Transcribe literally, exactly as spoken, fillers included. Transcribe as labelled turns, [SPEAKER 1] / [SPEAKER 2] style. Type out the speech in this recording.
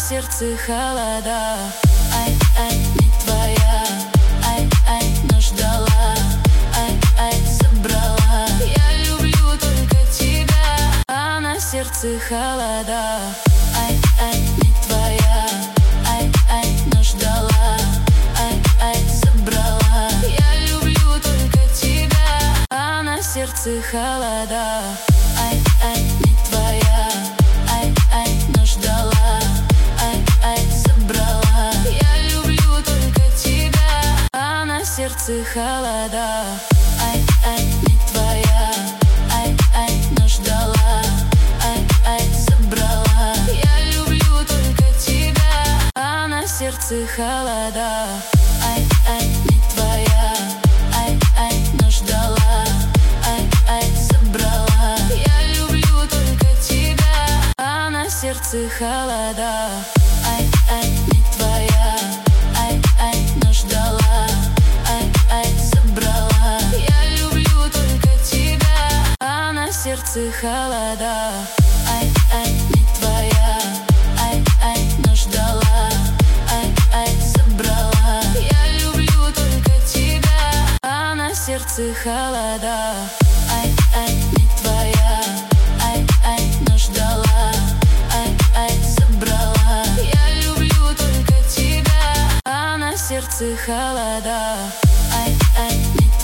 [SPEAKER 1] сердце холода. Ай, ай, не твоя, ай, ай, но ждала, ай, ай, забрала. Я люблю только тебя, а на сердце холода. Ай, ай, не твоя, ай, ай, но ждала, ай, ай, забрала. Я люблю только тебя, а на сердце холода. Ай, ай, не твоя, ай, ай, но ждала, ай, ай, забрала. Я люблю только тебя, а на сердце холода. Ай, ай, не твоя, ай, ай, но ждала, ай, ай, забрала. Я люблю только тебя, а на сердце холода. Ай, ай, не твоя, ай, ай, но ждала, ай, ай, забрала. Я люблю только тебя, а на сердце холода. Ай, ай, не твоя, ай, ай, но ждала, ай, ай, забрала. Я люблю только тебя, а на сердце холода. Ай, ай, не твоя, ай, ай, но ждала, ай, ай, забрала. Я люблю только тебя, а на сердце холода.